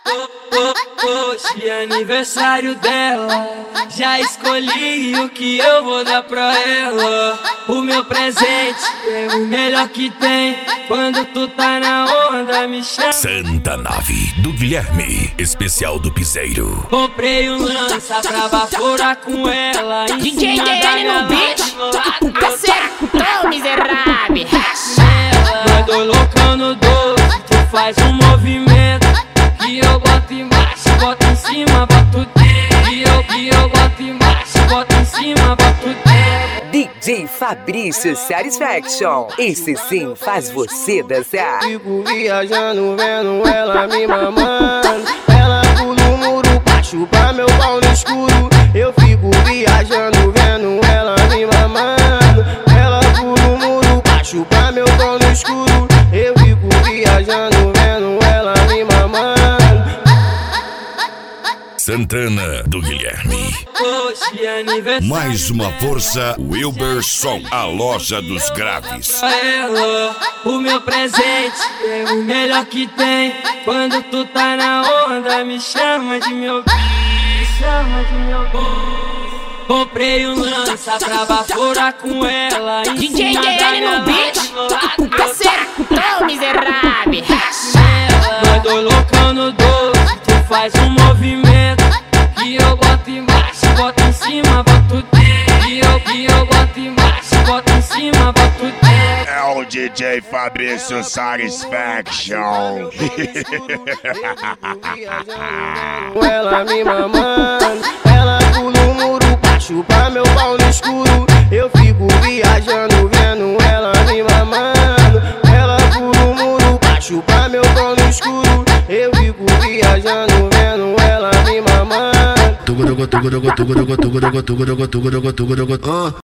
Hoje é aniversário dela, já escolhi o que eu vou dar pra ela. O meu presente é o melhor que tem. Quando tu tá na onda, me chama. Santa Nave do Guilherme, especial do Piseiro. Comprei um lança pra baforar com ela. DJ DN no beat, caceco, tão miserável. Mandou loucão no doce, tu faz um movimento que eu boto embaixo, boto em cima, boto dentro. Que eu boto embaixo, boto em cima, boto dentro. DJ Fabrício Satisfaction, esse sim faz você dançar. Fico viajando, vendo ela me mamando. Ela pula o muro pra chupar meu pau no escuro. Eu fico viajando, vendo ela me mamando. Ela pula o muro pra chupar meu pau no escuro. Eu fico viajando, vendo ela me mamando. Santana do Guilherme. Hoje é aniversário. Mais uma força, Wilber Som, a loja dos graves. Ela, o meu presente é o melhor que tem. Quando tu tá na onda, me chama de meu bicho, chama de meu bicho. Comprei um lança pra baforar com ela. DJ DN no beat, caceco, tão miserável. Mandou loucão no doce, tu faz um movimento que eu boto embaixo, boto em cima, boto dentro. Que eu boto embaixo, boto em cima, boto dentro. É o DJ Fabrício Satisfaction. Ela me mamando, ela pula o muro pra chupar meu pau no escuro. Eu fico viajando, vendo ela me mamando. Ela pula o muro pra chupar meu pau no escuro. Eu fico viajando, vendo ela me mamando.